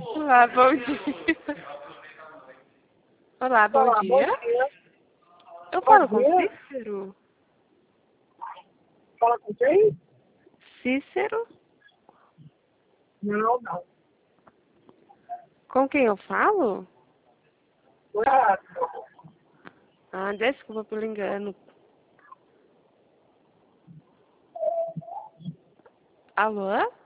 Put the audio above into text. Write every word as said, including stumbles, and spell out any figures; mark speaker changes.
Speaker 1: Olá, bom dia. Olá, bom
Speaker 2: Olá, bom
Speaker 1: dia.
Speaker 2: dia.
Speaker 1: Eu
Speaker 2: Bom
Speaker 1: falo com
Speaker 2: dia.
Speaker 1: Cícero.
Speaker 2: Fala com quem?
Speaker 1: Cícero?
Speaker 2: Não, não.
Speaker 1: Com quem eu falo?
Speaker 2: Ah,
Speaker 1: Ah, desculpa pelo engano. Alô?